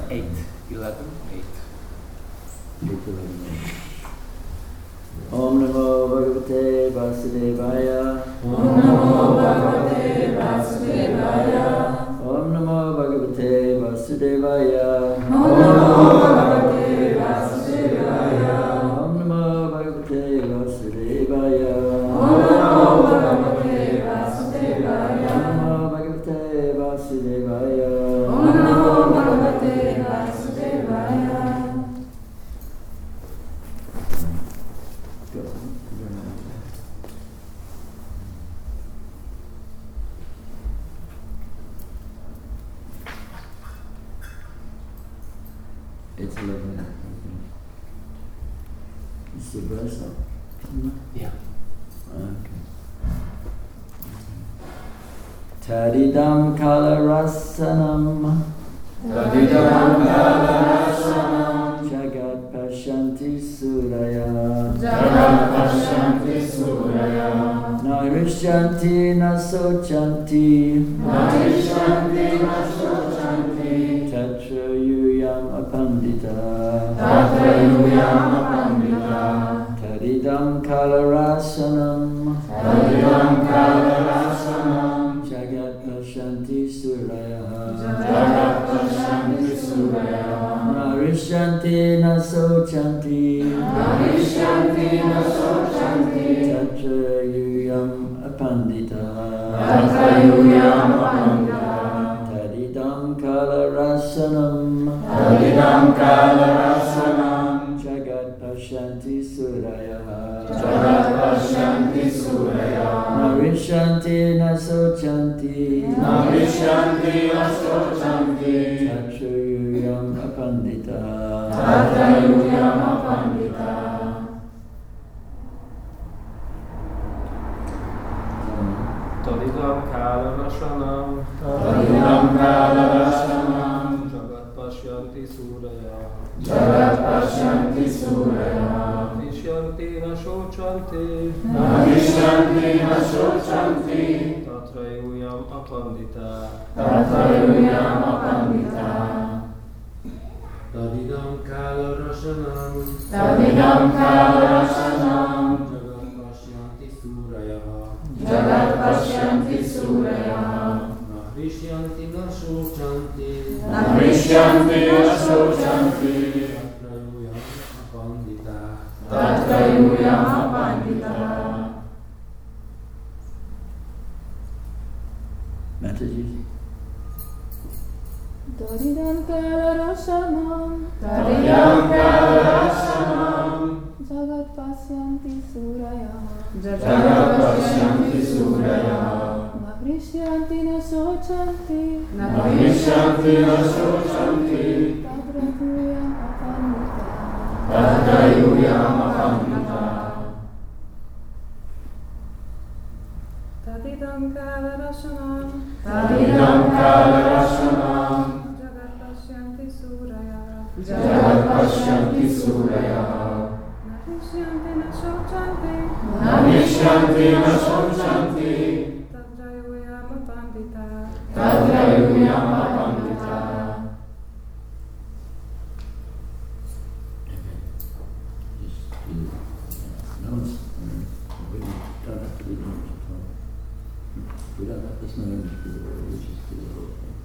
Om Namo Bhagavate Vasudevaya. Om Namo Bhagavate Vasudevaya. Om Namo Bhagavate Vasudevaya. Om Namo Bhagavate Vasudevaya. Om Namo Bhagavate Vasudevaya. Om Namo Bhagavate Vasudevaya. Om Namo Bhagavate Vasudevaya. Om Namo Bhagavate Vasudevaya. It's 11. Is the verse up? Yeah. Okay. Tadidam kalarasanam. Tadidam kalarasanam. Jagat Pashanti Suraya. Jagat Pashanti Suraya. Na Rishyanti na Sochanti. Na Rishyanti na Sochanti. Tatra Yuyam Apandita. Tatra Yuyam Apandita. Tadidam kalarasanam. Tadidam kalarasanam. Jagat Pashanti Suraya. Jagat Pashanti Suraya. Narishanti na Sochanti. Narishanti na Sochanti. Tatra Yuyam Apandita. Tatra Yuyam Apandita. Tadidam kalarasanam. Tadidam kalarasanam. Jagat Pashanti Suraya. Jagat Pashanti Suraya. Narishanti na Sochanti. Narishanti na Sochanti. Tatra Yuyam Apandita. Tatra Yuyam Apandita. Tadidam kalarasanam. Tadidam kalarasanam. Jagat Pashanti Suraya. Jagat Pashanti Suraya. Nishyanti na Sochanti. Narishanti na Sochanti. Tatra Yuyam Apandita. Tatra Yuyam Apandita. Tadidam kalarasanam. Tadidam kalarasanam. Jagat Pashanti Suraya. Jagat Pashanti Suraya. Nishyanti na Sochanti. Narishanti na Sochanti. Tatra Yuyam Apandita. Tatra Yuyam Apandita. Mataji. Tadidam kalarasanam. Tadidam kalarasanam. Jagat Pasyanti Suraya. Jagat Pashanti Suraya. Narishanti na Sochanti. Narishanti na Sochanti. Tatra Yuyam Apandita. Tatra Yuyam Apandita. Tadidam kalarasanam. Tadidam kalarasanam. Jagat Pasyanti Suraya. Jagat Pashanti Suraya. Narishanti na Sochanti. Narishanti na Sochanti. Tatra Yuyam Apandita. Tatra Yuyam Apandita. We don't have this name to do it, we just do the whole thing.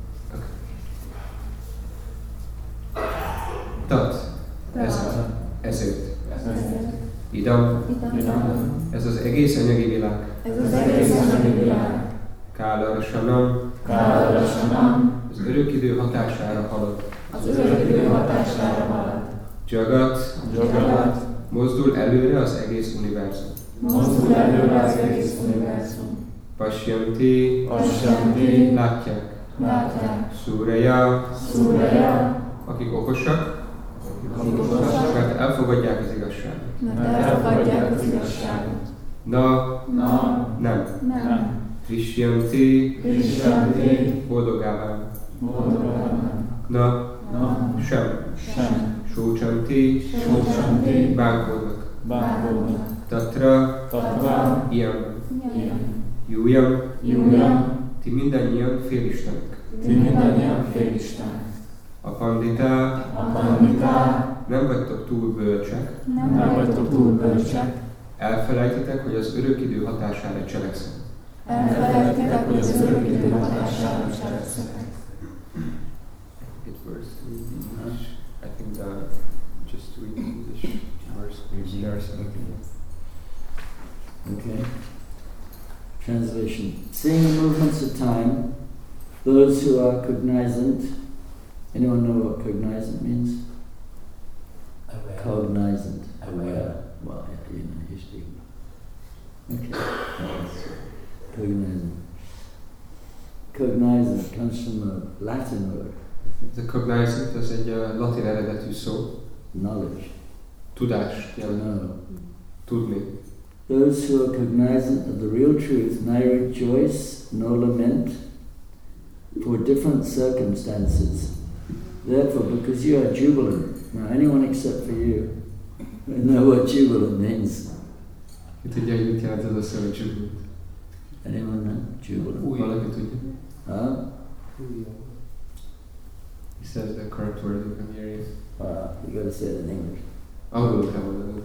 Tat. Ezért. Idam. Ez az egész anyagi világ. Ez az egész anyagi világ. Kalarasanam. Kalarasanam. Az örök idő hatására halad. Az örök idő hatására halad. Jagat. Jagat. Mozdul előre az egész univerzum. Mozdul előre az egész univerzum. Pasyanti. Pasyanti. Látják. Látják. Suraya. Suraya. Akik okosak. Akik okosak. Mert elfogadják az igazságot. Mert elfogadják az igazságot. Na. Nem. Nem. Krisyanti. Krisyanti. Boldogá válnak. Boldogán. Na. Sem. Sem. Sócsanti. Sócsanti. Bánkodnak. Bánkodnak. Tatra. Tatra. Ilyen. Ilyen. Jújam. Jújam. Ti mindannyian félistenek. Ti mindannyian félistenek. A panditák, A panditák, nem vagytok túl bölcsek, nem vagytok túl bölcsek. elfelejtitek, hogy az örök idő hatására cselekszem. Elfelejtitek, hogy az örök idő hatására cselekszetek. It verse to English. I think just read English verse. There are some. Okay. Translation. Seeing the movements of time, those who are cognizant, anyone know what cognizant means? Cognizant, aware. Well, yeah, you know, usually. Okay. Cognizant. Cognizant comes from a Latin word, Ez a cognizant, ez egy latin eredetű szó. knowledge. Tudás, To jelent. know. Tudni. Those who are cognizant of the real truth neither rejoice nor lament for different circumstances. Therefore, because you are jubilant, now anyone except for you know what jubilant means. Ki tudja, hogy mit jelent ez a szó, hogy jubilant? Anyone know? Jubilant. Valaki tudja? Huh? He says the correct word you can hear it. You got to say it in English. Angolul kell mondani.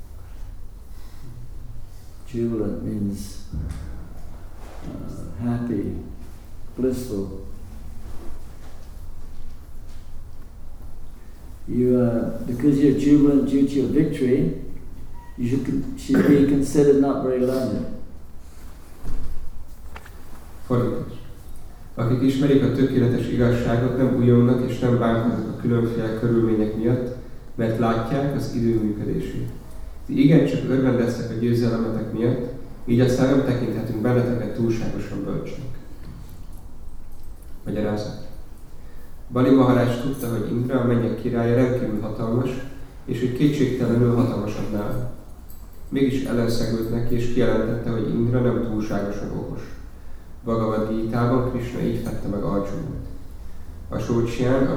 Jubilant means happy, blissful. Because you're jubilant due to your victory, you should be considered not very learned. Fordítás. Akik ismerik a tökéletes igazságot, nem újongnak és nem bánkodnak a különféle körülmények miatt, mert látják az idő működését. Ti igencsak örvendeztek a győzelemetek miatt, így aztán nem tekinthetünk benneteket túlságosan bölcsnek. Magyarázat. Bali Maharaj tudta, hogy Indra, a mennyek királya rendkívül hatalmas, és hogy kétségtelenül hatalmasabb nála. Mégis ellenszegült neki, és kijelentette, hogy Indra nem túlságosan okos. Bhagavad Gítában Krishna így fette meg Arjunát. Asócsián,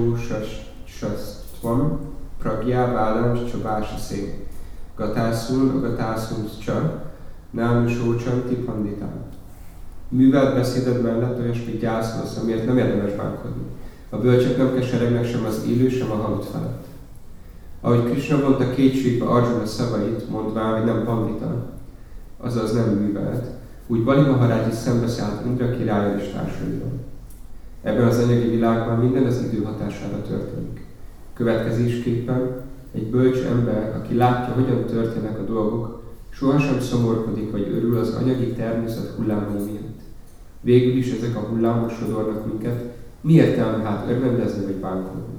avasósastvam, pragyáválams csabásaszé. Gatászun, agatászun csa, nánu sócsanti panditán. Művelt beszéded mellett olyasmit gyászolsz, amiért nem érdemes bánkodni. A bölcsek nem keseregnek sem az élő, sem a halott felett. Ahogy Krishna mondta kétségbe Arjuna szavait, mondván, hogy nem pandita, azaz nem művelt, úgy Bali Maharaj is szembeszállt Indra királlyal és társaival. Ebben az anyagi világban minden az idő hatására történik. Következésképpen egy bölcs ember, aki látja, hogyan történnek a dolgok, sohasem szomorkodik vagy örül az anyagi természet hullámai miatt. Végül is ezek a hullámok sodornak minket, mi értelme hát örvendezni vagy bánkodni?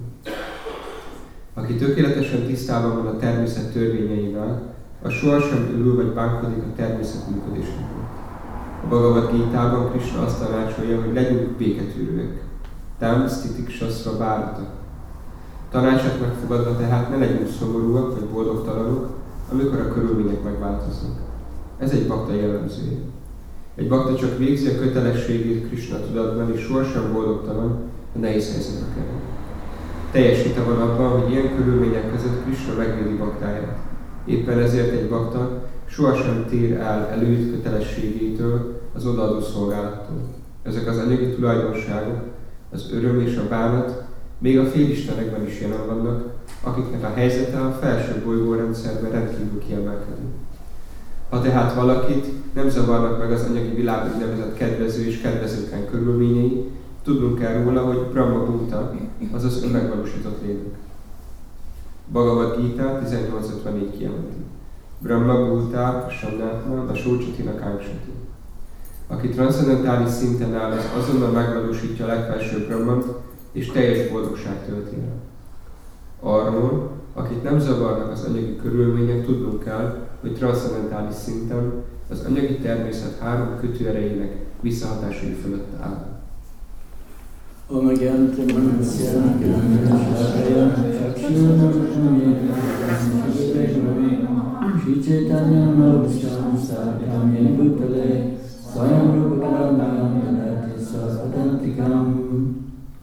Aki tökéletesen tisztában van a természet törvényeivel, az sohasem örül vagy bánkodik a természet működésének. A Bhagavad Gítában Krishna azt tanácsolja, hogy legyünk béketűrőek. Tam sztitik sasra bárata. Tanácsát megfogadva tehát ne legyünk szomorúak vagy boldogtalanok, amikor a körülmények megváltoznak. Ez egy bakta jellemzője. Egy bakta csak végzi a kötelességét Krishna tudatban, és sohasem boldogtalan, a nehéz helyzetbe kerül. Teljes hite van abban, hogy ilyen körülmények között Krishna megvédi baktáját. Éppen ezért egy bakta sohasem tér el előtt kötelességétől, az odaadó szolgálattól. Ezek az anyagi tulajdonságok, az öröm és a bánat még a félistenekben is jelen vannak, akiknek a helyzete a felső bolygórendszerben rendkívül kiemelkedő. Ha tehát valakit nem zavarnak meg az anyagi világ úgynevezett kedvező és kedvezőtlen körülményei, tudnunk kell róla, hogy Brahma Bhuta, azaz önmegvalósított lélek. Bhagavad Gita 18.54 kijelenti. Brahma Bhuta Sannatma a Sócsatina Kánksati. Aki transzcendentális szinten áll, az azonnal megvalósítja a legfelsőbb Brahmant, és teljes boldogság tölti el. Arról, akit nem zavarnak az anyagi körülmények, tudnunk kell, hogy transzcendentális szinten az anyagi természet három kötőerejének visszahatásai fölött áll. Om Gyantam Manasya Gyantam Shri Chaitanya Navisham Sadhyamye Bhutale Swayam Rupakarnam Yanati Sasvadantikam.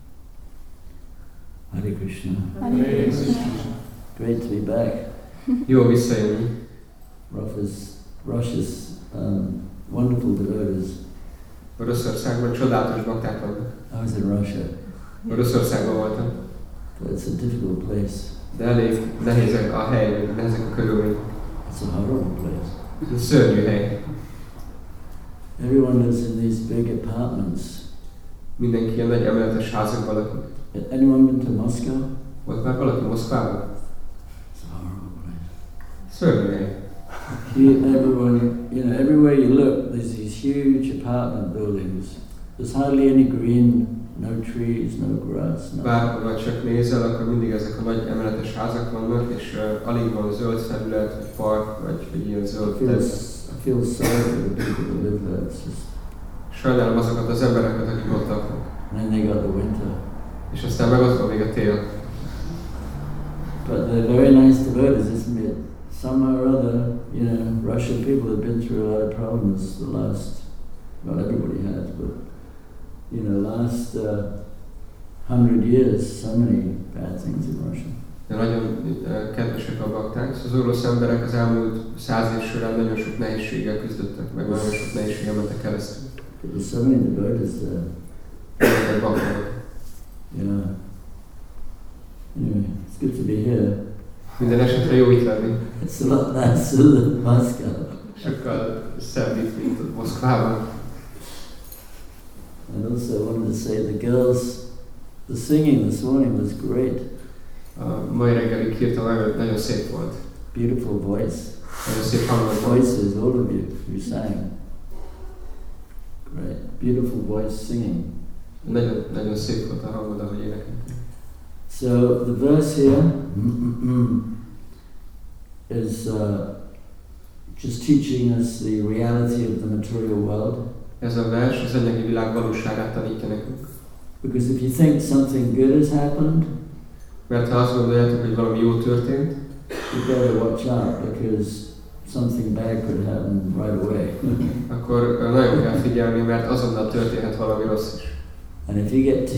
Hare Krishna. Hare Krishna. Great to be back. Jó visszajönni. Russia's wonderful devotees. Oroszországban csodálatos bakták vannak. I was in Russia. Oroszországban voltam. So it's a difficult place. De elég nehéz a hely, nehezek a körülmények. It's a horrible place. Ez szörnyű hely. Everyone lives in these big apartments. Mindenki ilyen nagy emeletes házakban lakik. Anyone been to Moscow? Volt már valaki Moszkvában? It's a horrible place. Szörnyű hely. Everywhere you look, there's these huge apartment buildings. There's hardly any green, no trees, no grass. No. Bárhol csak nézel, akkor mindig ezek a nagy emeletes házak vannak, és alig van zöld felület, vagy park, vagy ilyen zöld terület. I feel sorry for the people who live there. It's just. Sajnálom azokat az embereket, akik ott laknak. And then they got the winter. És aztán meg ott van még a tél. But they're very nice devotees, isn't it? Somehow or other, Russian people have been through a lot of problems the last, well, everybody has, but, last 100 years, so many bad things in Russia. De nagyon kedvesek a bakták. Az orosz emberek az elmúlt 100 év során nagyon sok nehézséggel küzdöttek, meg nagyon sok nehézséggel mentek keresztül. There's so many devotees there. Ezek bakták. Yeah. Anyway, it's good to be here. Minden esetre jó itt lenni. It's a lot nicer than Moscow. Sokkal szebb itt, mint Moszkvában. And also I wanted to say the girls, the singing this morning was great. A mai reggeli kirtan nagyon szép volt. Beautiful voice. Nagyon szép hangot volt. Voices, all of you who sang. Great. Beautiful voice singing. Nagyon, nagyon szép volt a hangod, ahogy énekeltél. So the verse here is just teaching us the reality of the material world. Ez a vers az anyagi világ valóságát tanítja nekünk. Because if you think something good has happened, mert ha azt gondoljátok, hogy valami jó történt, you better watch out because something bad could happen right away. akkor nagyon kell figyelni, mert azonnal történhet valami rossz is. And if you get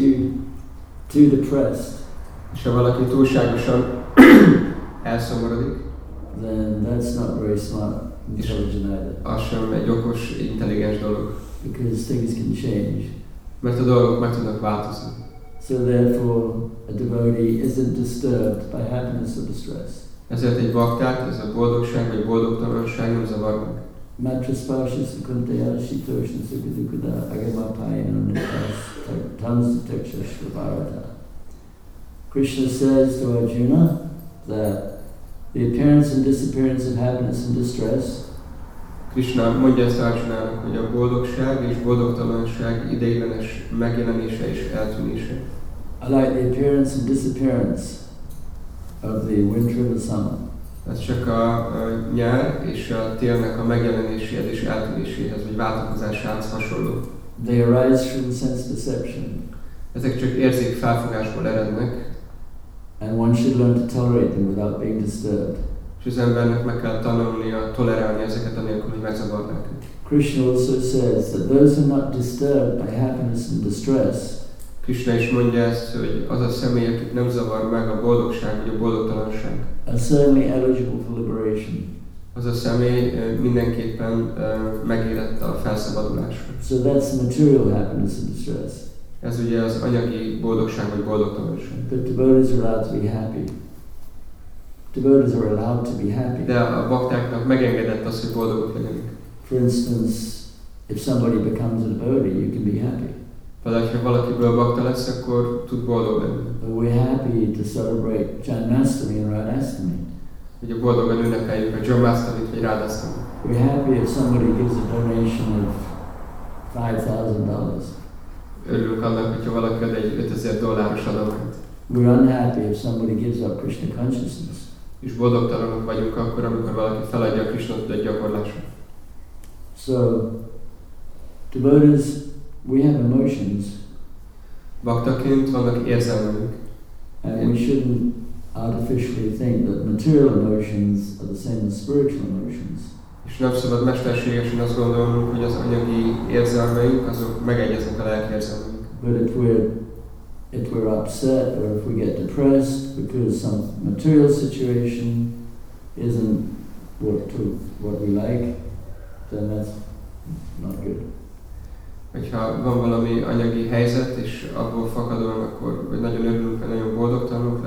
too depressed, és ha valaki túlságosan elszomorodik, then that's not very smart, intelligent either. Az sem egy okos, intelligens dolog. Because things can change. Mert a dolgok meg tudnak változni. So therefore, a devotee isn't disturbed by happiness or distress. Ezért egy baktát, ez a boldogság vagy boldogtalanság nem zavar meg. Matraspashis kunteya shitoshna sukadukada agamapayana tamsataksha shvavarata. Krishna says to Arjuna that the appearance and disappearance of happiness and distress Krishna mondja ezt Arjunának, hogy a boldogság és boldogtalanság ideiglenes megjelenése és eltűnése. I like the appearance and disappearance of the winter and the summer. Ez csak a nyár és a télnek a megjelenéséhez és eltűnéséhez, vagy váltakozásához hasonló. They arise from sense perception. Ezek csak érzék felfogásból erednek. And one should learn to tolerate them without being disturbed. És az embernek meg kell tanulnia, tolerálni ezeket anélkül, hogy megzavarnák. Krishna also says that those who are not disturbed by happiness and distress, Krishna is mondja ezt, hogy az a személy, akit nem zavar meg a boldogság vagy a boldogtalanság, are certainly eligible for liberation. az a személy mindenképpen megérett a felszabadulásra. So that's material happiness and distress. Ez ugye az anyagi boldogság vagy boldogtalanság. But devotees are allowed to be happy. Devotees are allowed to be happy. De a baktáknak megengedett az, hogy boldogok legyenek. For instance, if somebody becomes a devotee, you can be happy. Például, ha valakiből bakta lesz, akkor tud boldog lenni. But we're happy to celebrate Janmashtami and Radhastami. Ugye boldogan ünnepeljük a Janmashtami-t vagy Radhastami. We're happy if somebody gives a donation of $5,000. Örülünk annak, hogyha valaki ad egy $5,000 adományt. We're unhappy if somebody gives up Krishna consciousness. És boldogtalanok vagyunk akkor, amikor valaki feladja a Krishna tudat gyakorlását. So, devotees, we have emotions. Baktaként vannak érzelmeink. And we shouldn't artificially think that material emotions are the same as spiritual emotions. És nem szabad mesterségesen azt gondolnunk, hogy az anyagi érzelmeink azok megegyeznek a lelki érzelmeink. But if we're upset or if we get depressed because some material situation isn't what we like, then that's not good. Hogyha van valami anyagi helyzet, és abból fakadóan akkor vagy nagyon örülünk, vagy nagyon boldogok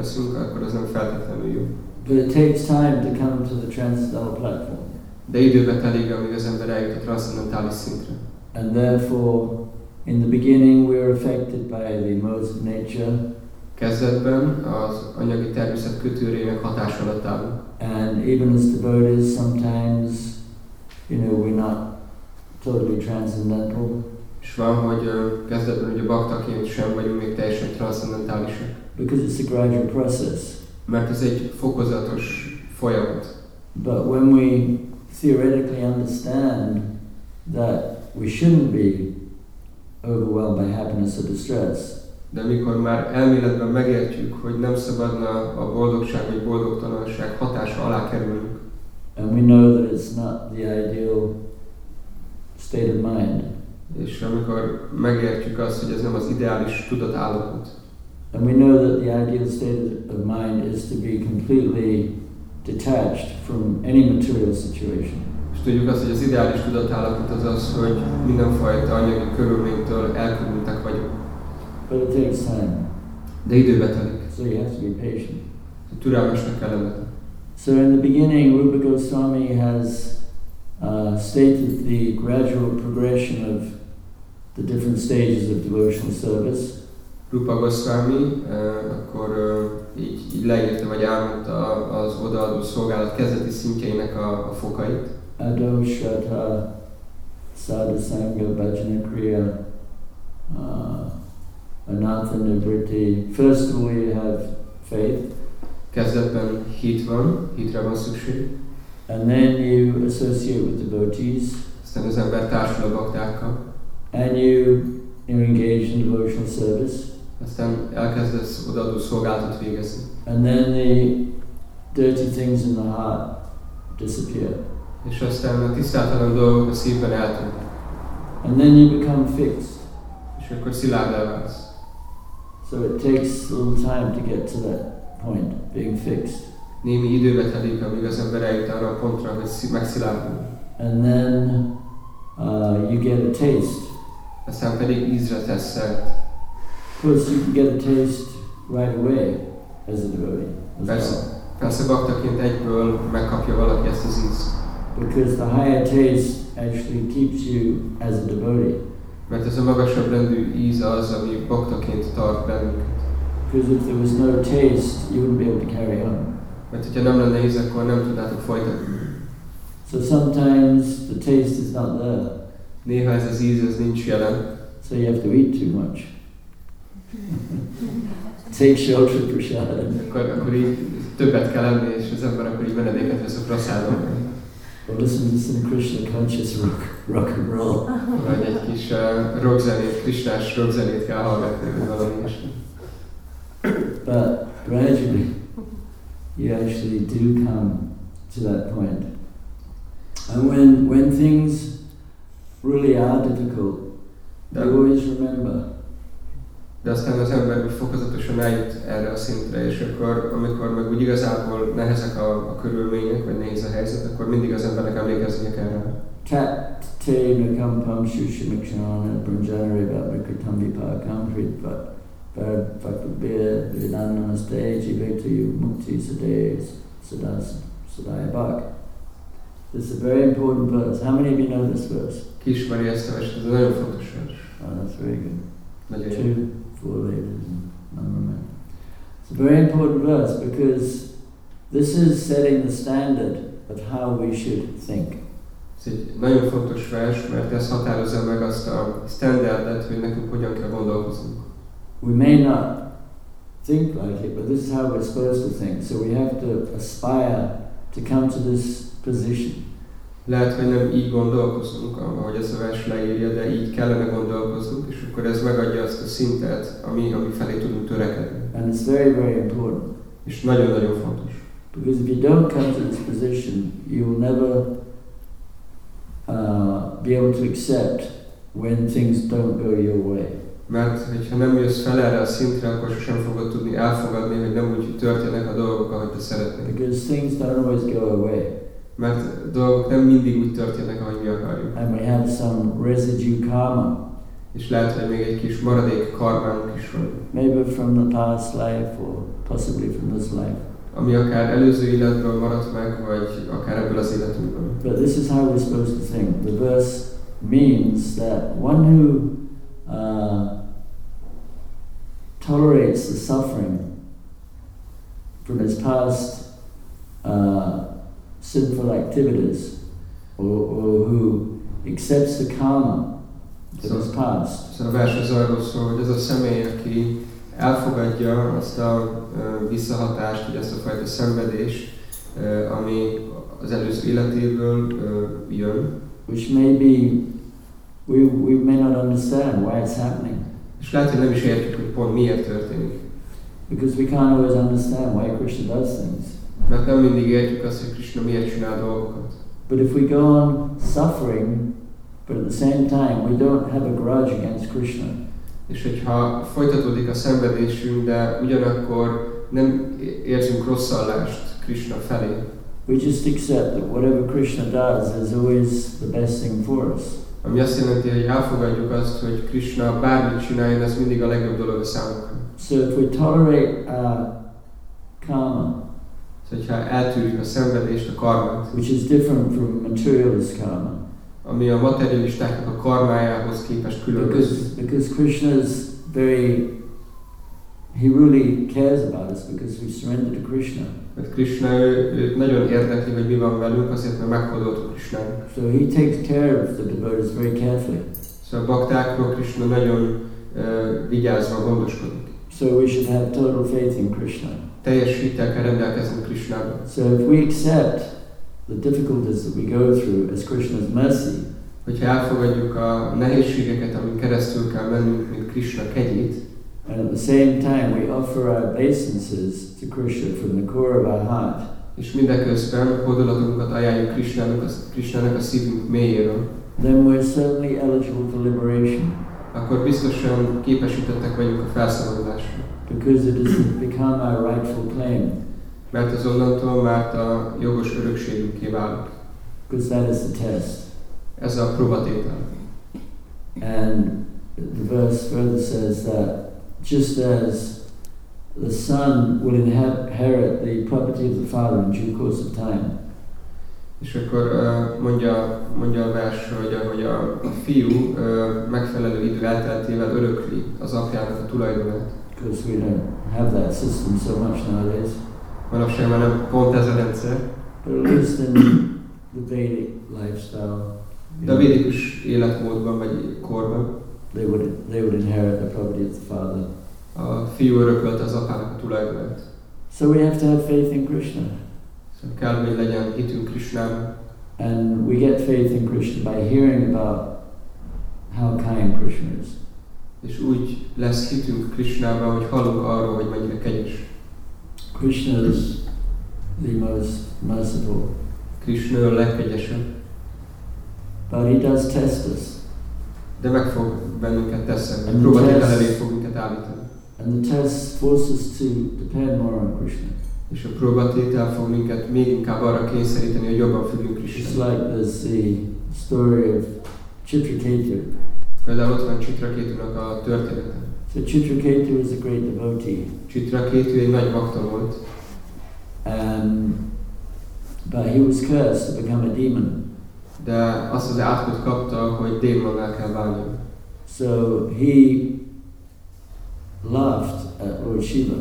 veszünk, akkor az nem feltétlenül jó. But it takes time to come to the transcendental platform. De időbe telik, amíg az ember eljut a transzcendentális szintre. And therefore, in the beginning we are affected by the modes of nature. Kezdetben az anyagi természet kötőrének hatás alatt állunk. And even as devotees, sometimes, we're not totally transcendental. És van, hogy kezdetben ugye baktaként sem vagyunk még teljesen transzcendentálisak. Because it's a gradual process. Mert ez egy fokozatos folyamat. But when we theoretically understand that we shouldn't be overwhelmed by happiness or distress, de amikor már elméletben megértjük, hogy nem szabadna a boldogság vagy boldogtalanság hatása alá kerülnünk, and we know that it's not the ideal state of mind, és amikor megértjük azt, hogy ez nem az ideális tudatállapot, and we know that the ideal state of mind is to be completely detached from any material situation. és tudjuk azt, hogy az ideális tudatállapot az az, hogy mindenfajta anyagi körülménytől elkülönítek vagyunk. But it takes time. De időbe telik. So you have to be patient. Türelmesnek kell lenned. So in the beginning, Rupa Goswami has stated the gradual progression of the different stages of devotional service. Rupa Goswami akkor így leírta, vagy elmondta az odaadó szolgálat kezdeti szintjeinek a fokait. Ado, Shraddha, Sadhusanga, Bhajana Kriya, Anantha Nivritti. First of all, you have faith. Kezdetben hitre van szükség. And then you associate with devotees. Aztán az ember társul a baktákkal. And you engage in devotional service. Aztán elkezdesz odaadó szolgálatot végezni. And then the dirty things in the heart disappear. És aztán a tisztátalan dolgok a szívben eltűnnek. And then you become fixed. És akkor szilárdá válsz. So it takes a little time to get to that point, being fixed. Némi időbe telik, amíg az ember eljut arra a pontra, hogy megszilárdul. And then you get a taste. Aztán pedig ízre tesz szert. Of course, you can get a taste right away as a devotee. Persze baktaként egyből megkapja valaki ezt az ízt. Because the higher taste actually keeps you as a devotee. Mert ez a magasabb rendű íz az, ami baktaként tart bennünket. Because if there was no taste, you wouldn't be able to carry on. Mert hogyha nem lenne íz, akkor nem tudnátok folytatni. So sometimes the taste is not there. Néha ez az íz, ez nincs jelen. So you have to eat too much. Take shelter prasad. Akkor így többet kell enni, és az ember akkor így menedéket vesz a praszádon. Or listen to some Krishna conscious rock and roll. Vagy egy kis rockzenét, krisnás rockzenét kell hallgatni, vagy valami is. But gradually, you actually do come to that point. And when things really are difficult, you always remember. De aztán az ember fokozatosan eljut erre a szintre, és akkor, amikor meg úgy igazából nehezek a körülmények, vagy nehéz a helyzet, akkor mindig az embernek emlékeznie kell rá. Tat te nakampam shushimikshana brunjanari vabhikritambi pakam hridvat vakabir vidananaste jivetu mukti sadaya bhak. This is a very important verse. How many of you know this verse? Ki ismeri ezt a verset? Ez nagyon fontos vers. Oh, that's very good. Nagyon jó. 2, 4 ladies and none men. It's a very important verse because this is setting the standard of how we should think. Ez egy nagyon fontos vers, mert ez határozza meg azt a standardet, hogy nekünk hogyan kell gondolkoznunk. We may not think like it, but this is how we're supposed to think. So we have to aspire to come to this position. Lehet, hogy nem így gondolkozunk, ahogy ez a vers leírja, de így kellene gondolkoznunk, és akkor ez megadja azt a szintet, ami felé tudunk törekedni. And it's very, very important. És nagyon-nagyon fontos. Because if you don't come to this position, you will never be able to accept when things don't go your way. Mert hogyha nem jössz fel erre a szintre, akkor sosem fogod tudni elfogadni, hogy nem úgy történnek a dolgok, ahogy te szeretnél. Because things don't always go our way. Mert dolgok nem mindig úgy történnek, ahogy mi akarjuk. And we have some residue karma És lehet, hogy még egy kis maradék karmánk is van. Maybe from the past life or possibly from this life. Ami akár előző életből maradt meg, vagy akár ebből az életünkből. But this is how we're supposed to think. The verse means that one who tolerates the suffering from his past sinful activities, or who accepts the karma of his past. Szóval a vers az arról szól, hogy ez a személy, aki elfogadja azt a visszahatást, vagy azt a fajta szenvedést, ami az előző életéből jön. Which maybe we may not understand why it's happening. És lehet, hogy nem is értjük, hogy pont miért történik. Because we can't always understand why Krishna does things. Mert nem mindig értjük azt, hogy Krishna miért csinál dolgokat. But if we go on suffering, but at the same time we don't have a grudge against Krishna. És hogyha folytatódik a szenvedésünk, de ugyanakkor nem érzünk rosszallást Krishna felé, we just accept that whatever Krishna does is always the best thing for us. Ami azt jelenti, hogy elfogadjuk azt, hogy Krishna bármit csináljon, ez mindig a legjobb dolog a számunkra. So if we tolerate karma, Szóval, ha eltűrjük a szenvedést, a karmát, which is different from materialist karma, ami a materialistáknak a karmájához képest különbözik. Because Krishna is he really cares about us because we surrender to Krishna. Mert Krishna ő nagyon érdekli, hogy mi van velünk, azért mert meghódoltuk Krishnának. So he takes care of the devotees very carefully. Szóval a baktákról Krishna nagyon vigyázva gondoskodik. So we should have total faith in Krishna. Teljes hittel kell rendelkeznünk Krishnában. So if we accept the difficulties that we go through as Krishna's mercy, hogyha elfogadjuk a nehézségeket, amin keresztül kell mennünk, mint Krishna kegyét, and at the same time we offer our obeisances to Krishna from the core of our heart, és mindeközben hódolatunkat ajánljuk Krishnának a szívünk mélyéről, then we're certainly eligible for liberation. Akkor biztosan képesítettek vagyunk a felszabadulásra. Because it has become our rightful claim. Mert az onnantól már a jogos örökségünké válik. Because that is the test. Ez a próbatétel. And the verse further says that just as the son will inherit the property of the father in due course of time. És akkor mondja a vers, hogy ahogy a fiú megfelelő idő elteltével örökli az apjának a tulajdonát. Because we don't have that system so much nowadays. Manapság már nem pont ez a rendszer. But at least in the Vedic lifestyle, de a védikus életmódban vagy korban they would inherit the property of the father. A fiú örökölte az apának a tulajdonát. So we have to have faith in Krishna. Szóval kell, hogy legyen hitünk Krishnában. And we get faith in Krishna by hearing about how kind Krishna is. És úgy lesz hitünk Krishnában, hogy hallunk arról, hogy mennyire kegyes. Krishna is the most merciful. Krishna a legkegyesebb. But he does test us. De meg fog bennünket teszem. Próbatétel elé fog minket állítani. And the test forces us to depend more on Krishna. És a próbatétel fog minket még inkább arra kényszeríteni, hogy jobban függünk It's Krishnától. like there's the story of Chitraketu. Például ott van Chitraketunak a története. So Chitraketu was a great devotee. Chitraketu egy nagy bakta volt. But he was cursed to become a demon. De azt az átkot kapta, hogy démonnal kell válni. So he laughed at Lord Shiva.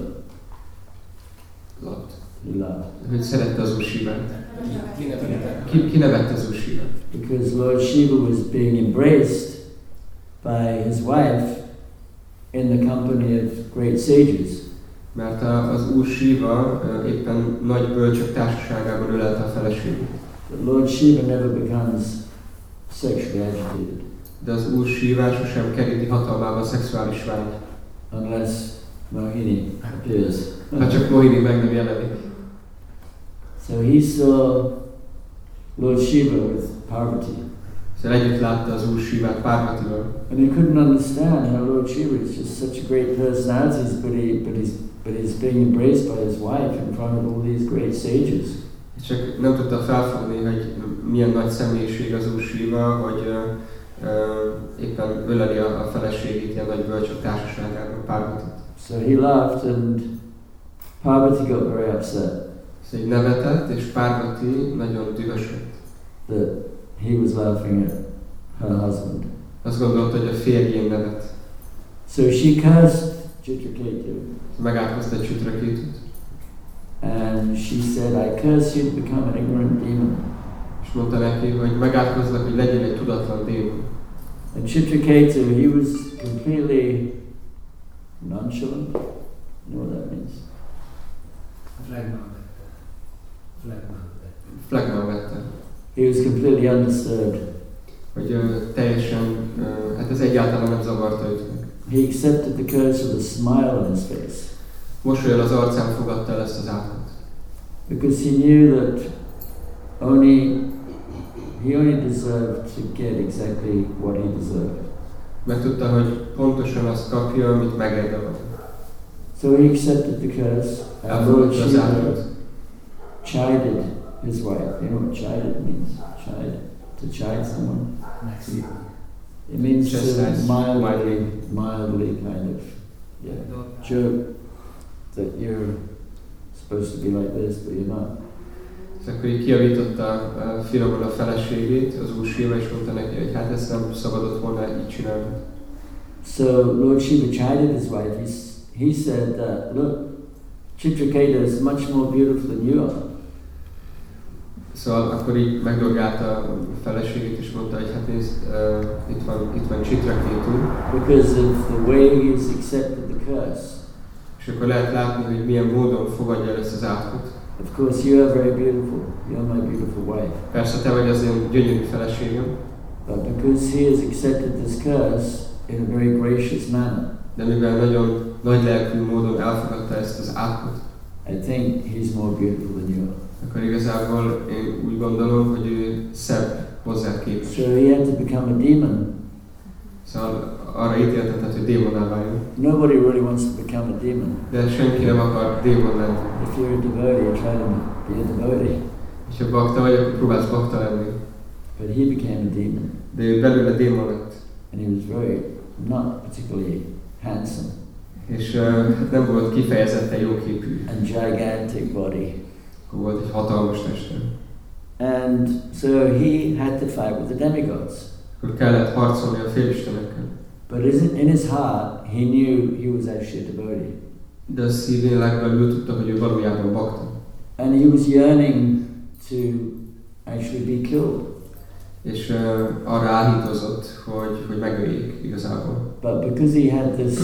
He laughed. Hogy szerette az Úr Shivát. Ki nevette az Úr Shivát? Because Lord Shiva was being embraced by his wife in the company of great sages. Mert az Úr Shiva éppen nagy bölcsök társaságában ölelte a feleségét. But Lord Shiva never becomes sexually agitated. De az Úr Shiva sosem keríti hatalmába a szexuális vágy. Unless Mohini appears. Ha csak Mohini meg nem jelenik. So he saw Lord Shiva with Parvati. Szóval együtt látta az Úr Shivát Parvatival. And he couldn't understand how Lord Shiva is just such a great personality, but he's being embraced by his wife in front of all these great sages. Csak nem tudta felfogni, hogy milyen nagy személyiség az Úr Shiva, hogy éppen öleli a feleségét ilyen nagy bölcsök társaságában, Parvatit. So he laughed and Parvati got very upset Szóval így nevetett, és Parvati nagyon dühös lett. that he was laughing at her husband. Azt gondolta, hogy a férjén nevet. So she cursed Chitraketu Megátkozta Chitrakétut. and she said, I curse you to become an ignorant demon. És mondta neki, hogy megátkozlak, hogy legyél egy tudatlan démon. And Chitraketu, he was completely nonchalant. You know what that means? Flagman vette. He was completely undisturbed. Hogy teljesen, hát ez egyáltalán nem zavarta őt meg. He accepted the curse with a smile on his face Mosolyal az arcán fogadta el ezt az átkot. because he knew that he only deserved to get exactly what he deserved. Mert tudta, hogy pontosan azt kapja, amit megérdemel. So he accepted the curse and Lord Elfogadta az Shiva átkot. chided his wife. You know what chided means? Chide. To chide someone. It means Just to as mildly kind of joke that you're supposed to be like this, but you're not. És akkor így kijavította finoman a feleségét, az úr Shiva, és mondta neki, hogy hát ezt nem szabadott volna így csinálni. So Lord Shiva chided his wife. He said that, look, Chitraketu is much more beautiful than you are. Szóval akkor így megdorgálta a feleségét, és mondta, hogy hát nézd, itt van Chitraketu, Because of the way he's accepted the curse. és akkor lehet látni, hogy milyen módon fogadja el ezt az átkot. Of course, you are very beautiful. You're my beautiful wife. Persze te vagy az én gyönyörű feleségem, But because he has accepted this curse in a very gracious manner, de mivel nagyon nagy lelkű módon elfogadta ezt az átkot, I think he's more beautiful than you are. akkor igazából én úgy gondolom, hogy ő szebb hozzá képest. So he had to become a demon. Szóval arra ítéltetett, hogy démonná váljon. Nobody really wants to become a demon. De senki nem akar démon lenni. If you're a devotee, you try to be a devotee. És ha bakta vagy, akkor próbálsz bakta lenni. But he became a demon. De ő belőle démon lett. And he was very, not particularly handsome. És nem volt kifejezetten jóképű. And gigantic body. Akkor volt egy hatalmas teste. And so he had to fight with the demigods. Akkor kellett harcolni a félistenekkel. But in his heart, he knew he was actually a devotee. De a szívén legbelül tudta, hogy ő valójában bakta. And he was yearning to actually be killed. És arra áhítozott, hogy megöljék igazából. But because he had this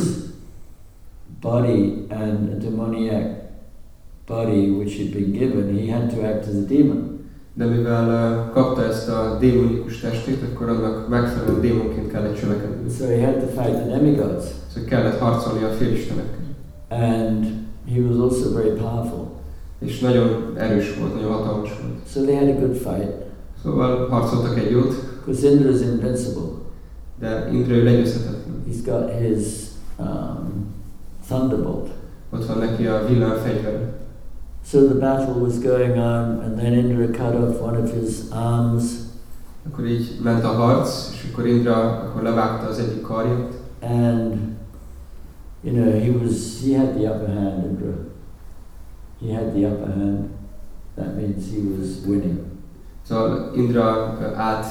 body and a demoniac body which had been given, he had to act as a demon. De mivel kapta ezt a démonikus testét, akkor annak megfelelően démonként kellett cselekedni. So he had to fight the demigods. Szóval kellett harcolni a félistenekkel. And he was also very powerful. És nagyon erős volt, nagyon hatalmas volt. So they had a good fight. Szóval harcoltak egy jót. Because Indra is invincible. De Indra ő legyőzhetetlen. He's got his thunderbolt. Ott van neki a villámfegyver. So the battle was going on, and then Indra cut off one of his arms. Akkor így ment a harc, és akkor Indra akkor levágta az egyik karját. And you know, he had the upper hand, Indra. He had the upper hand. That means he was winning. Szóval Indra állt.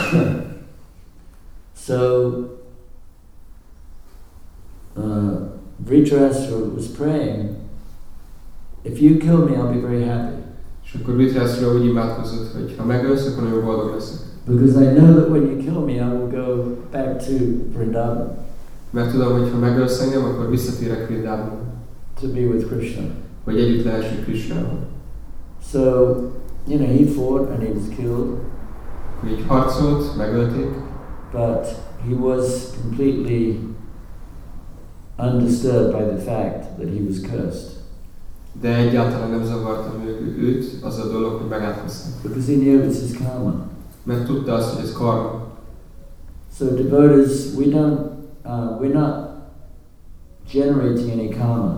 So Dhritarashtra was praying, if you kill me, I'll be very happy. És akkor Dhritarashtra úgy imádkozott, hogy ha megölsz, akkor nagyon boldog leszek. Because I know that when you kill me, I will go back to Vrindavan. Mert tudom, hogy ha megölsz engem, akkor visszatérek Vrindavanba. To be with Krishna. Hogy együtt lehessünk Krishnával. So, you know, he fought and he was killed. Akkor így harcolt, megölték. But he was completely undisturbed by the fact that he was cursed. De egyáltalán nem zavarta őt az a dolog, hogy megátkozták. Because he knew it was his karma. Mert tudta azt, hogy ez karma. So devotees, we're not generating any karma.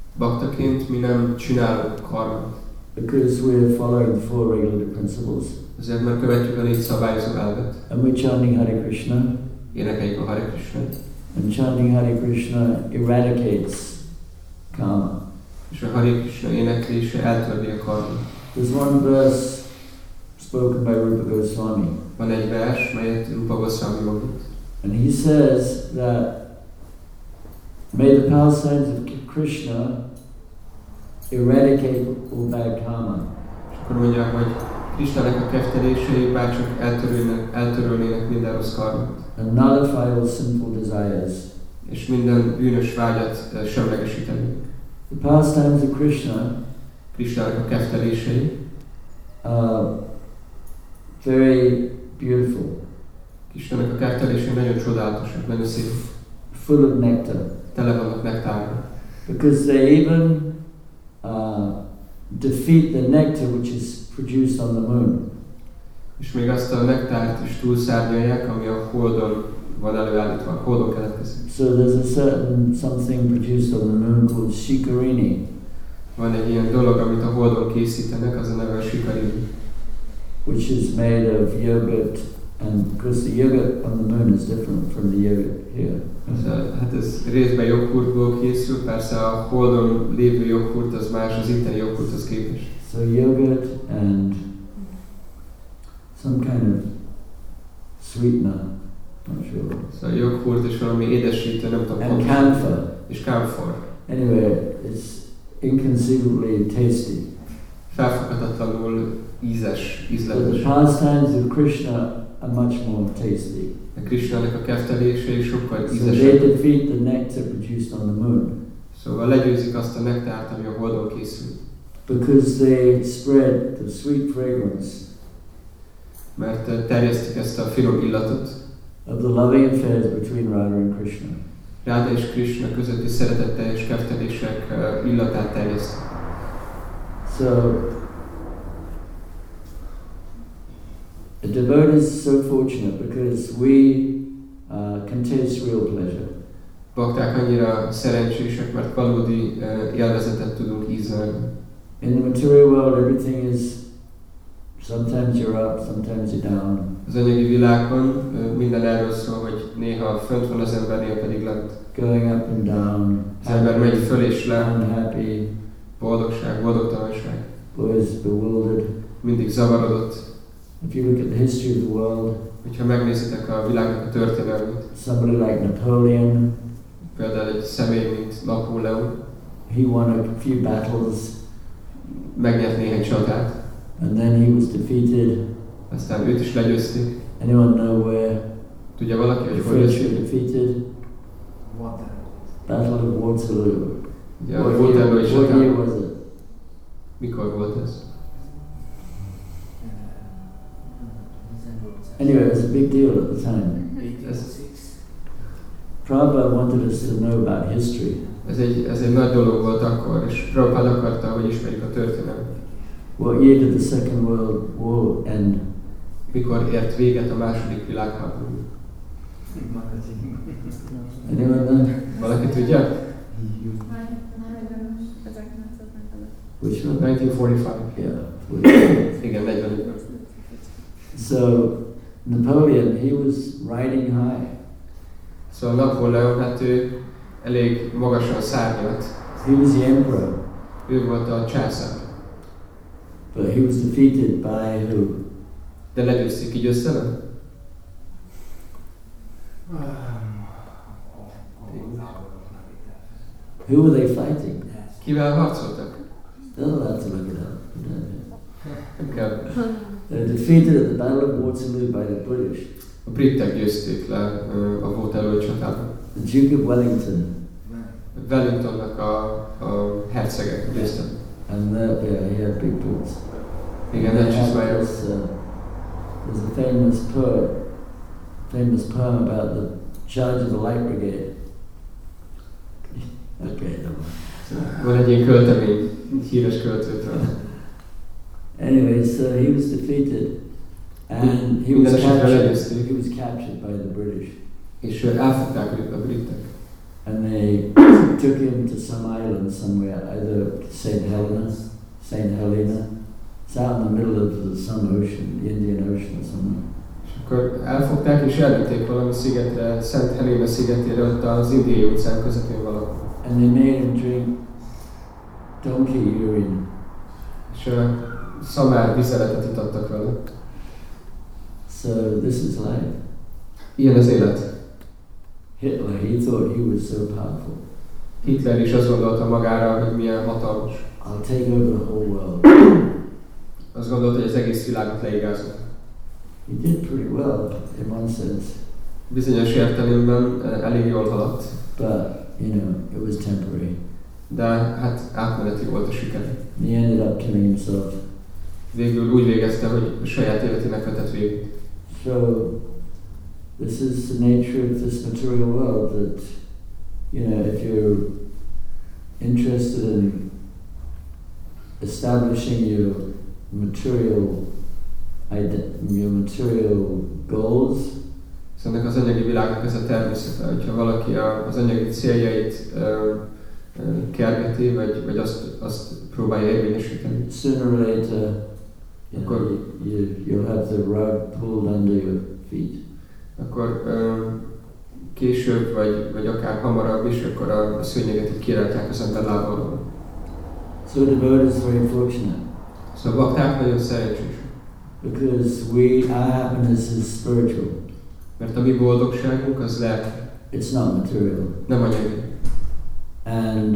Baktaként mi nem csinálunk karmát. Because we're following the four regulative principles. Azért, mert követjük a 4 szabályozó elvet. And we're chanting Hare Krishna. Énekeljük a Hare Krishna. And chanting Hare Krishna eradicates karma. És a Hare Krishna éneklése eltörli a karmát. There's one verse spoken by Rupa Goswami. Van egy vers, melyet Rupa Goswami mondott. And he says that may the pastimes of Krishna eradicate all bad karma. És akkor mondja, hogy Krishnának a keftelései bárcsak eltörölnének minden rossz karmát. And nullify all sinful desires. És minden bűnös vágyat semlegesítenék. The pastimes of Krishna Krishnának a keftelései are very beautiful. Krishnának a keftelései nagyon csodálatosak, nagyon szép. Full of nectar. Tele vannak nektárral. Because they even defeat the nectar which is produced on the moon. És még azt a nektárt is túlszárnyalják, ami a Holdon van előállítva, a Holdon keletkezik. So there's a certain something produced on the moon called shikarini. Van egy ilyen dolog, amit a Holdon készítenek, az a neve a shikarini. Which is made of yogurt, and because the yogurt on the moon is different from the yogurt here. Hát ez részben joghurtból készül, persze a Holdon lévő joghurt az más az itteni joghurthoz képest. So yogurt and some kind of sweetener, not sure. Szóval joghurt és valami édesítő, nem tudom. And camphor. És camphor. Anyway, it's inconceivably tasty. Felfoghatatlanul ízes, But ízletes. the pastimes of Krishna are much more tasty. A Krishnának a keftelései sokkal So they ízesebb. defeat the nectar produced on the moon. Szóval legyőzik azt a nektárt, ami a Holdon készül. Because they spread the sweet fragrance Mert terjesztik ezt a finom illatot. of the loving affairs between Radha and Krishna. Ráda és Krishna közötti szeretetteljes keftelések illatát terjesztik. So a devotee is so fortunate because we can taste real pleasure. Bakták annyira szerencsések, mert valódi élvezetet tudunk ízlelni. In the material world, everything is sometimes you're up, sometimes you're down. Az anyagi világban minden erről szól, hogy néha fönt van az ember, néha pedig lent. Going up and down, Az ember megy föl és le, unhappy, boldogság, boldogtalanság. always bewildered. Mindig zavarodott. If you look at the history of the world, Hogyha megnézitek a világnak a történelmét, somebody like Napoleon, például egy személy, mint Napóleon, he won a few battles megnyert néhány csatát, and then he was defeated. aztán őt is legyőzték. Anyone know where Tudja valaki, the hogy hol French were győzték? defeated? Battle of Waterloo. Ja, Waterloo is What year csatában. was it? Mikor volt ez? Anyway, it was a big deal at the time. Prabhupada wanted us to know about history. Ez egy nagy dolog volt akkor, és Prabhupád akarta, hogy ismerjük a történelmet. What year did the Second World War end? Mikor ért véget a második világháború? Anyone know? Valaki tudja? Which one? 1945. Yeah. Igen, 45. So Napoleon, he was riding high. Szóval Napóleon, hát ő elég magasan szárnyalt. He was the emperor, Ő volt a császár. but he was defeated by who? De legyőzték így össze? Who were they fighting? Kivel harcoltak? They're not allowed to look it up. Nem kell. They were defeated at the Battle of Waterloo by the British. A britek győzték le a Waterloo csatában. The Duke of Wellington. Wellingtonnak a hercegek győztek. And yeah, he had big boots. Igen, And nem they had csizmája. this, there's a famous poem about the charge of the Light Brigade. Okay, no. Van egy ilyen költemény, egy híres költőtől. Anyway, so he was defeated, and he was captured by the British, És elfogták a britek. and they took him to some island somewhere, either Saint Helena, It's out in the middle of some ocean, the Indian Ocean or something. És akkor elfogták és elvitték valami szigetre, Szent Helena szigetére, ott az Indiai óceán közepén valahol. And they made him drink donkey urine. És szamár vizeletet itattak vele. So this is life. Ilyen az élet. Hitler, he thought he was so powerful. Hitler is azt gondolta magára, hogy milyen hatalmas. I'll take over the whole world. Azt gondolta, hogy az egész világot leigázott. He did pretty well in one sense. Bizonyos értelemben elég jól haladt. But, you know, it was temporary. De hát átmeneti volt a siker. He ended up killing himself. Végül úgy végezte, hogy a saját életének vetett véget. So, this is the nature of this material world that, you know, if you're interested in establishing your material goals, Szóval az anyagi világnak ez a természete, hogyha valaki az anyagi céljait kergeti, vagy azt próbálja érvényesíteni. sooner or later, you'll have the rug pulled under your feet. Akkor később, vagy akár hamarabb is, akkor a szőnyeget így kirántják az ember lábalról. So the devotee is very fortunate. Szóval a bakták nagyon szerencsés. Because our happiness is spiritual. Mert a mi boldogságunk az lelki. It's not material. Nem anyagi. And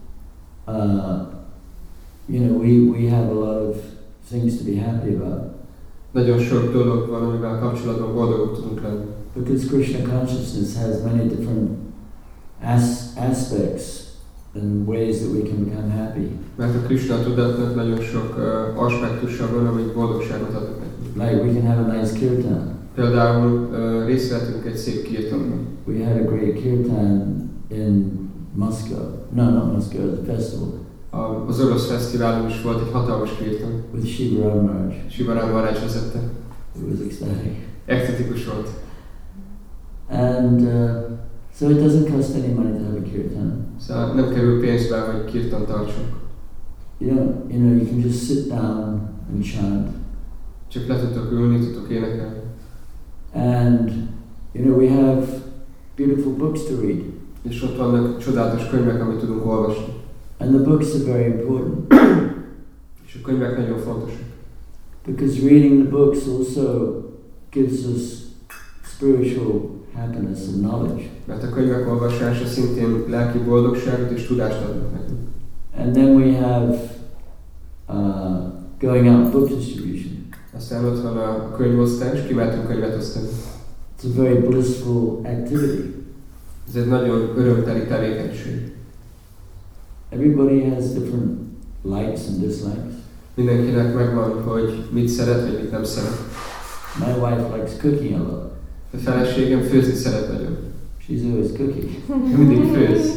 you know, we have a lot of things to be happy about. Nagyon sok dolog van, amivel kapcsolatban boldogok tudunk lenni. Because Krishna consciousness has many different aspects and ways that we can become happy. Mert a Krishna tudatnak nagyon sok aspektusa van, amik boldogságot adnak nekünk. Like we can have a nice kirtan. Például részt vettünk egy szép kirtanban. We had a great kirtan in Moscow. No, not Moscow, the festival. Az orosz fesztiválon is volt egy hatalmas kirtan. With Shiva Maharaj. Shiva Maharaj vezette. It was ecstatic. Extatikus volt. And so it doesn't cost any money to have a kirtan. Szóval nem kerül pénzbe, hogy kirtan tartsunk. You know, you can just sit down and chant. Csak le tudtok ülni, tudtok énekelni. And you know, we have beautiful books to read. És ott vannak csodálatos könyvek, amit tudunk olvasni. And the books are very important. És a könyvek nagyon fontosak. Because reading the books also gives us spiritual happiness and knowledge. Mert a könyvek olvasása szintén lelki boldogságot és tudást adnak nekünk. And then we have going out book distribution. Aztán ott van a könyvosztás, kimentünk könyvet osztani. It's a very blissful activity. Ez egy nagyon örömteli tevékenység. Everybody has different likes and dislikes. Mindenkinek megvan, hogy mit szeret, vagy mit nem szeret. My wife likes cooking a lot. A feleségem főzni szeret nagyon. She's always cooking. Mindig főz.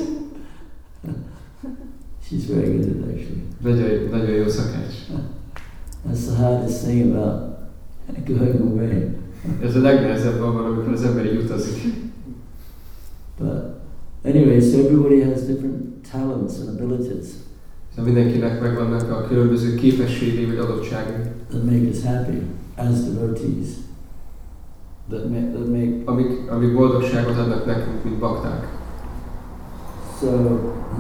She's very good at it, actually. Nagyon jó szakács. That's the hardest thing about going away. Ez a legnehezebb abban, amikor az ember így utazik. But anyway, so everybody has different talents and abilities. Szóval mindenkinek megvannak a különböző képességei vagy adottságai. That make us happy as devotees. That make amik boldogságot adnak nekünk, mint bakták. So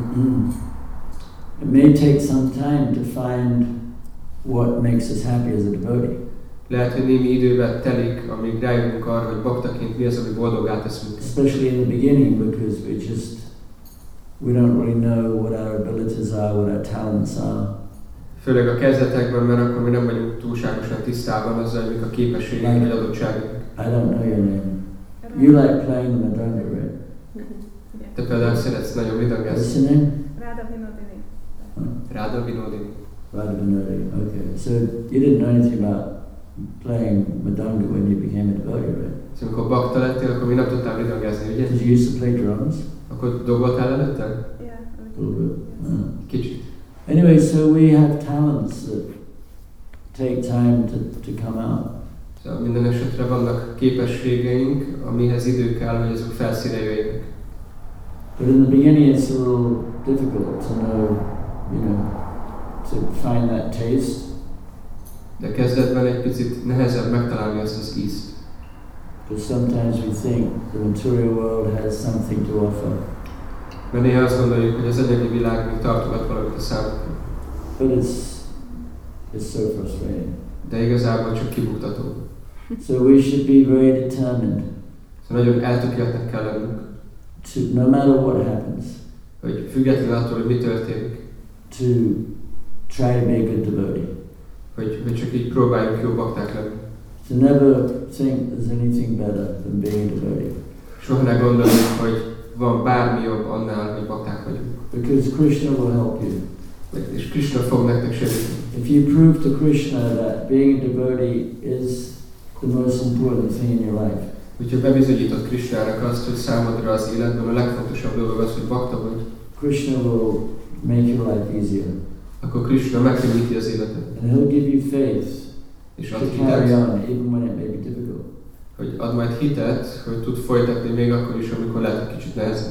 it may take some time to find what makes us happy as a devotee. Lehet, hogy némi időben telik, amíg rájövünk arra, hogy baktaként mi az, ami boldoggá tesz minket. Especially in the beginning, because we don't really know what our abilities are, what our talents are. Főleg a kezdetekben, mert akkor mi nem vagyunk túlságosan tisztában azzal, hogy mik a képességek vagy adottságok. I don't know your name. You like playing the madanga, right? Te például szeretsz nagyon midangázni. What's your name? Radha Vinodini. Radha Vinodini. Radha Vinodini. Okay. So you didn't know anything about playing madanga when you became a devotee, right? Szóval amikor bakta lettél, akkor mi nem tudtál midangázni, ugye? Did you used to play drums? Akkor doboltál előtte? Yeah. A little bit. Kicsit. Anyway, so we have talents that take time to come out. Szóval minden esetre vannak képességeink, amihez idő kell, hogy azok felszínre jöjjenek. But in the beginning it's a little difficult to know, to find that taste. De kezdetben egy picit nehezebb megtalálni azt az ízt. Because sometimes we think the material world has something to offer. Mert néha azt gondoljuk, hogy az anyagi világ még tartogat valamit a számunkra. But it's so frustrating. De igazából csak kibuktató. So we should be very determined. Szóval nagyon eltökéltnek kell lennünk. To, no matter what happens, Hogy függetlenül attól, hogy mi történik. to try to be a good devotee. Hogy csak így próbáljunk jó bakták lenni. To never think there's anything better than being a devotee. Soha ne gondoljuk, hogy van bármi jobb annál, hogy bakták vagyunk. Because Krishna will help you. És Krishna fog nektek segíteni. If you prove to Krishna that being a devotee is the most important thing in your life, Hogyha bebizonyítod Krishnának azt, hogy számodra az életben a legfontosabb dolog az, hogy bakta vagy, Krishna will make your life easier. akkor Krishna megkönnyíti az életet. And he'll give you faith És to ad carry hitet, on even when it may be difficult. hogy ad majd hitet, hogy tud folytatni még akkor is, amikor lehet egy kicsit nehezebb.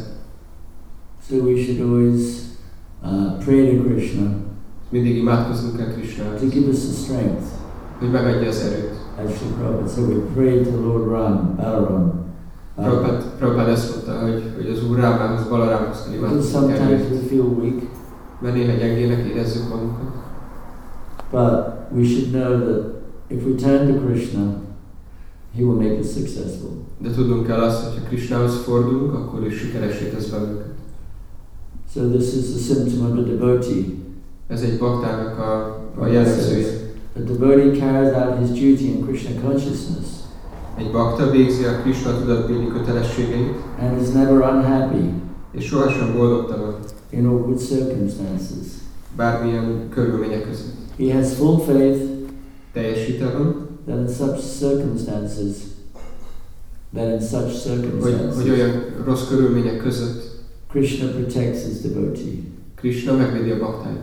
So we should always pray to Krishna Mindig imádkoznunk kell Krishnához, to give us the strength. hogy megadja az erőt. Actually, Prabhupada said we pray to Lord Ram, Balaram. Prabhupada ezt mondta, hogy az Úr Rámához, Balarámhoz kell Because imádkoznunk sometimes erőt. we feel weak, Mert néha gyengének érezzük magunkat. but we should know that if we turn to Krishna, He will make us successful. De tudnunk kell azt, hogy ha Krishnához fordulunk, akkor is sikeressé tesz bennünket. So this is the symptom of a devotee. Ez egy baktának a jellemzője. A devotee carries out his duty in Krishna consciousness Egy bakta végzi a Krishna tudatbéli kötelességeit, and is never unhappy és sohasem boldogtalan in awkward circumstances. bármilyen körülmények között. He has full faith Teljes hite van, that in such circumstances, hogy olyan rossz körülmények között Krishna protects his devotee. Krishna megvédi a baktáit.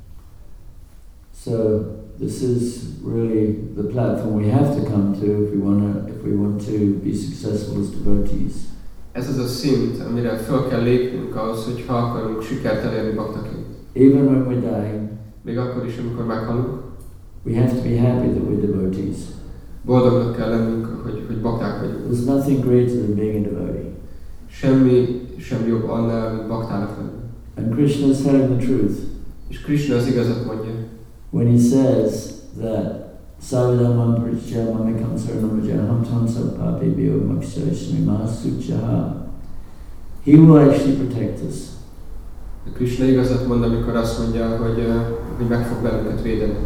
So this is really the platform we have to come to if we want to be successful as devotees. Ez az a szint, amire fel kell lépnünk ahhoz, hogy ha akarunk sikert elérni baktaként. Even when we're dying, Még akkor is, amikor meghalunk, we have to be happy that we're devotees. boldognak kell lennünk, hogy bakták vagyunk. There's nothing greater than being a devotee. Semmi sem jobb annál, mint baktának lenni. And Krishna is telling the truth És Krishna az igazat mondja, when he says that Savidamam Pritya Mamikam Saranamajaham Tamsa Papi Bio Makshashmi Masuchaha. He will actually protect us. Krishna igazat mond, amikor azt mondja, hogy meg fog bennünket védeni.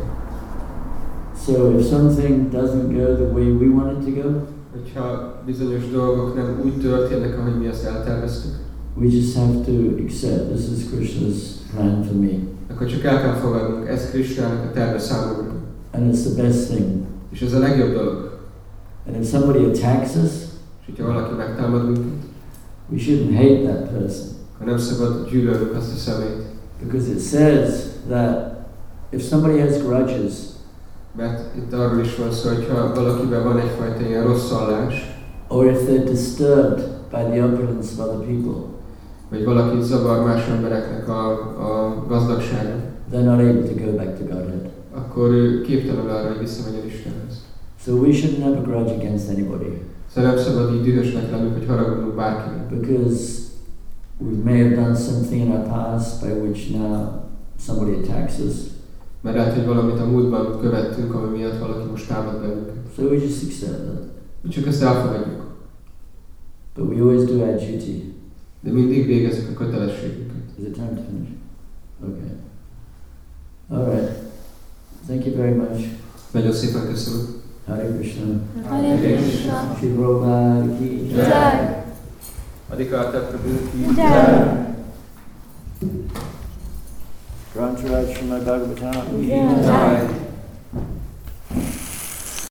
So if something doesn't go the way we want it to go, Hogyha bizonyos dolgok nem úgy történnek, ahogy mi azt elterveztük, we just have to accept this is Krishna's plan for me. akkor csak el kell fogadnunk, ez Krishnának a terve számomra. And it's the best thing. És ez a legjobb dolog. And if somebody attacks us, És hogyha valaki megtámad minket, we shouldn't hate that person. akkor nem szabad gyűlölnünk azt a szemét. Because it says that if somebody has grudges, Mert itt arról is van szó, hogyha valakiben van egyfajta ilyen rossz hallás, or if they're disturbed by the opulence of other people, vagy valaki zavar más embereknek a gazdagsága, they're not able to go back to Godhead. akkor ő képtelen arra, hogy visszamenjen Istenhez. So we shouldn't have a grudge against anybody. Szóval nem szabad így dühösnek lennünk, hogy haragudunk bárkinek. Because we may have done something in our past by which now somebody attacks us. Mert lehet, hogy valamit a múltban követtünk, ami miatt valaki most támad bennünket. So we just accept that. Mi csak ezt elfogadjuk. But we always do our duty. De mindig végezzük a kötelességünket. Is it time to finish? Okay. All right. Thank you very much. Nagyon szépen köszönöm. Hare Krishna. Hare Krishna. Shri Prabhupada ki jai. Jai. Adhikar Prabhu ki Jai. Grantharaj Srimad Bhagavatam ki Jai. jai.